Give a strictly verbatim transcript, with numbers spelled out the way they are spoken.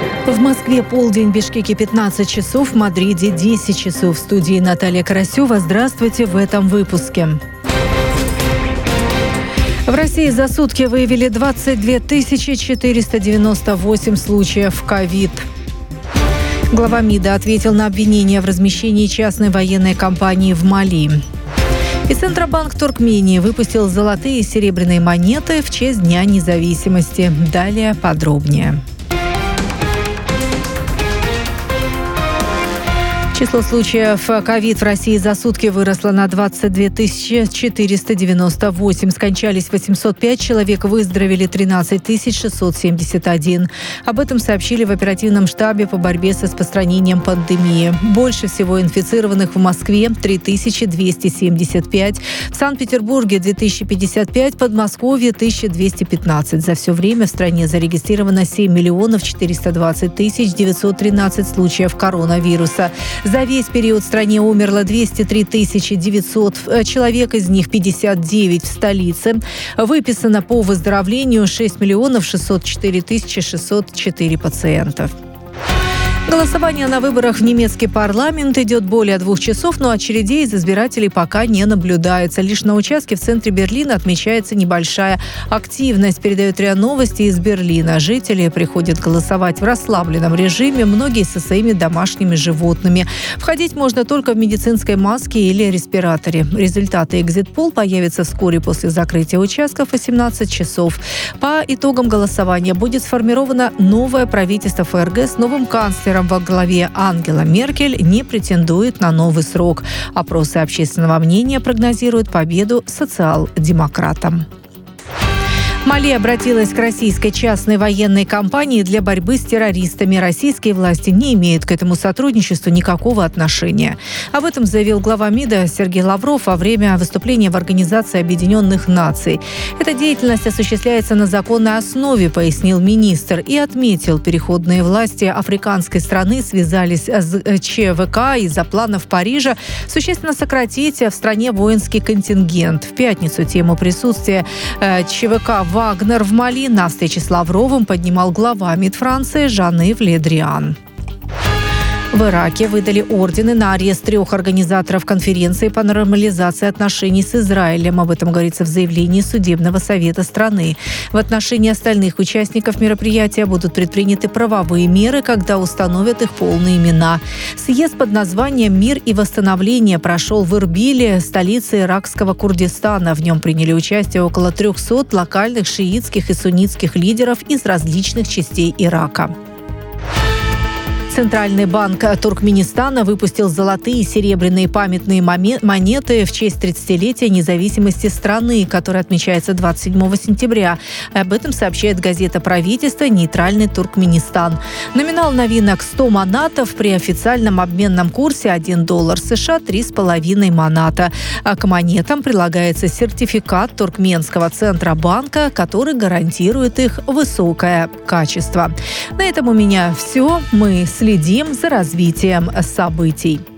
В Москве полдень, в Бишкеке пятнадцать часов, в Мадриде десять часов. В студии Наталья Карасева. Здравствуйте в этом выпуске. В России за сутки выявили двадцать две тысячи четыреста девяносто восемь случаев ковид. Глава МИДа ответил на обвинения в размещении частной военной компании в Мали. И Центробанк Туркмении выпустил золотые и серебряные монеты в честь Дня независимости. Далее подробнее. Число случаев ковид в России за сутки выросло на двадцать две тысячи четыреста девяносто восемь. Скончались восемьсот пять человек, выздоровели тринадцать тысяч шестьсот семьдесят один. Об этом сообщили в оперативном штабе по борьбе с распространением пандемии. Больше всего инфицированных в Москве – три тысячи двести семьдесят пять, в Санкт-Петербурге – две тысячи пятьдесят пять, в Подмосковье – тысяча двести пятнадцать. За все время в стране зарегистрировано семь миллионов четыреста двадцать тысяч девятьсот тринадцать случаев коронавируса. За весь период в стране умерло двести три тысячи девятьсот человек, из них пятьдесят девять в столице. Выписано по выздоровлению шесть миллионов шестьсот четыре тысячи шестьсот четыре пациентов. Голосование на выборах в немецкий парламент идет более двух часов, но очередей из избирателей пока не наблюдается. Лишь на участке в центре Берлина отмечается небольшая активность, передает РИА Новости из Берлина. Жители приходят голосовать в расслабленном режиме, многие со своими домашними животными. Входить можно только в медицинской маске или респираторе. Результаты экзит-пол появятся вскоре после закрытия участков в восемнадцать часов. По итогам голосования будет сформировано новое правительство ФРГ с новым канцлером во главе. Ангела Меркель не претендует на новый срок. Опросы общественного мнения прогнозируют победу социал-демократам. Мали обратилась к российской частной военной компании для борьбы с террористами. Российские власти не имеют к этому сотрудничеству никакого отношения. Об этом заявил глава МИДа Сергей Лавров во время выступления в Организации Объединенных Наций. Эта деятельность осуществляется на законной основе, пояснил министр, и отметил, переходные власти африканской страны связались с ЧВК из-за планов Парижа существенно сократить в стране воинский контингент. В пятницу тему присутствия ЧВК «Вагнер» в Мали на встрече с Лавровым поднимал глава МИД Франции Жан-Ив Ле Дриан. В Ираке выдали ордены на арест трех организаторов конференции по нормализации отношений с Израилем. Об этом говорится в заявлении Судебного совета страны. В отношении остальных участников мероприятия будут предприняты правовые меры, когда установят их полные имена. Съезд под названием «Мир и восстановление» прошел в Эрбиле, столице иракского Курдистана. В нем приняли участие около трехсот локальных шиитских и суннитских лидеров из различных частей Ирака. Центральный банк Туркменистана выпустил золотые и серебряные памятные монеты в честь тридцатилетия независимости страны, которая отмечается двадцать седьмого сентября. Об этом сообщает газета правительства «Нейтральный Туркменистан». Номинал новинок сто манатов, при официальном обменном курсе один доллар США три с половиной маната. А к монетам прилагается сертификат Туркменского Центробанка, который гарантирует их высокое качество. На этом у меня все. Мы следим за развитием событий.